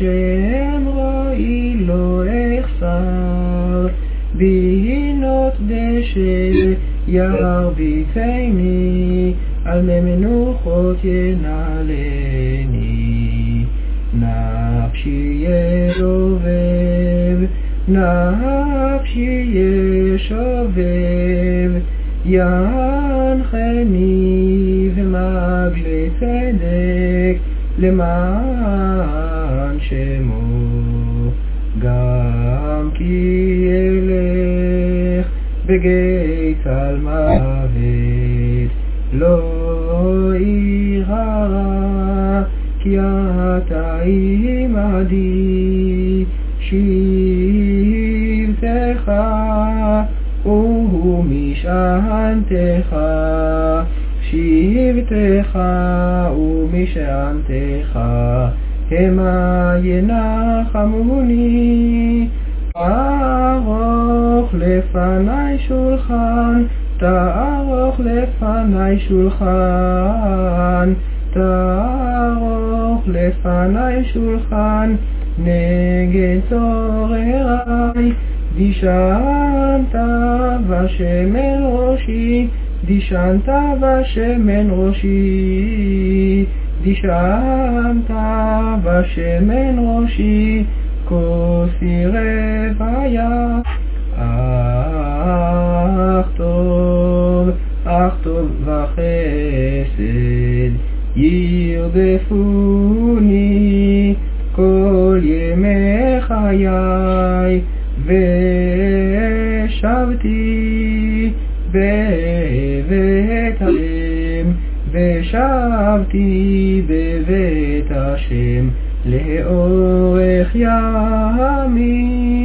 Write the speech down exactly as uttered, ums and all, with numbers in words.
השם רואי לא אחסר, בהינות דשא ירביצני, על מי מנוחות ינעלני. נפשי ישובב, נפשי ישובב, ינחני ומגלי צדק, למען שמו. גם כי אלך בגיא צל מוות, לא אירא, כי אתה עמדי. שבטך ומשענתך, שבטך ומשענתך, המה ינחמוני. תערוך לפני שולחן, תערוך לפני שולחן, תערוך לפני שולחן, נגד צורריי. דישנת בשמן ראשי, דישנת בשמן ראשי, דישנת בשמן ראשי, כוסי רוויה. אך טוב, אך טוב וחסד ירדפוני כל ימי חיי, ושבתי בבית השם, ושבתי בבית השם לאורך ימים.